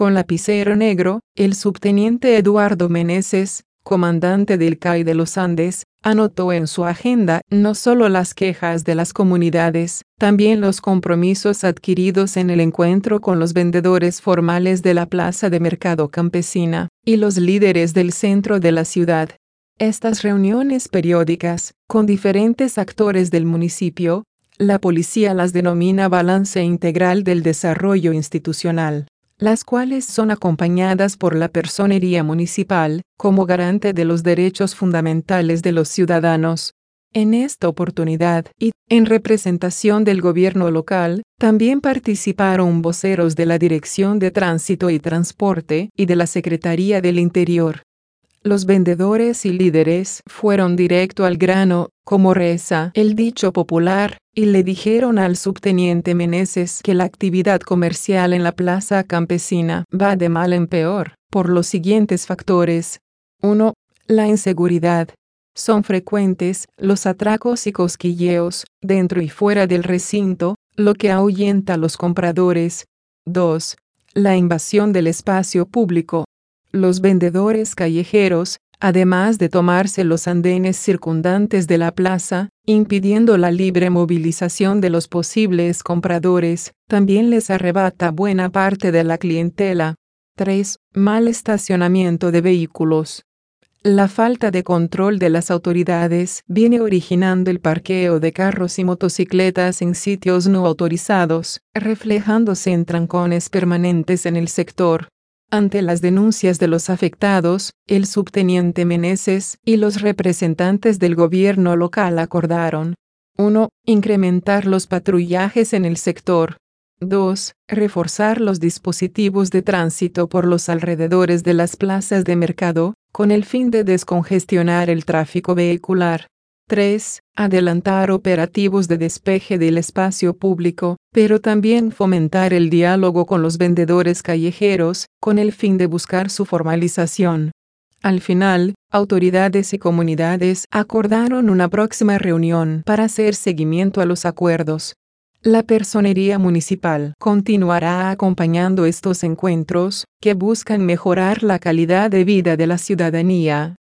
Con lapicero negro, el subteniente Eduardo Meneses, comandante del CAI de los Andes, anotó en su agenda no solo las quejas de las comunidades, también los compromisos adquiridos en el encuentro con los vendedores formales de la plaza de mercado campesina, y los líderes del centro de la ciudad. Estas reuniones periódicas, con diferentes actores del municipio, la policía las denomina balance integral del desarrollo institucional, las cuales son acompañadas por la Personería Municipal, como garante de los derechos fundamentales de los ciudadanos. En esta oportunidad, y en representación del gobierno local, también participaron voceros de la Dirección de Tránsito y Transporte y de la Secretaría del Interior. Los vendedores y líderes fueron directo al grano, como reza el dicho popular, y le dijeron al subteniente Meneses que la actividad comercial en la plaza campesina va de mal en peor, por los siguientes factores. 1. La inseguridad. Son frecuentes los atracos y cosquilleos, dentro y fuera del recinto, lo que ahuyenta a los compradores. 2. La invasión del espacio público. Los vendedores callejeros, además de tomarse los andenes circundantes de la plaza, impidiendo la libre movilización de los posibles compradores, también les arrebata buena parte de la clientela. 3. Mal estacionamiento de vehículos. La falta de control de las autoridades viene originando el parqueo de carros y motocicletas en sitios no autorizados, reflejándose en trancones permanentes en el sector. Ante las denuncias de los afectados, el subteniente Meneses y los representantes del gobierno local acordaron: 1. Incrementar los patrullajes en el sector. 2. Reforzar los dispositivos de tránsito por los alrededores de las plazas de mercado, con el fin de descongestionar el tráfico vehicular. 3. Adelantar operativos de despeje del espacio público, pero también fomentar el diálogo con los vendedores callejeros, con el fin de buscar su formalización. Al final, autoridades y comunidades acordaron una próxima reunión para hacer seguimiento a los acuerdos. La Personería Municipal continuará acompañando estos encuentros, que buscan mejorar la calidad de vida de la ciudadanía.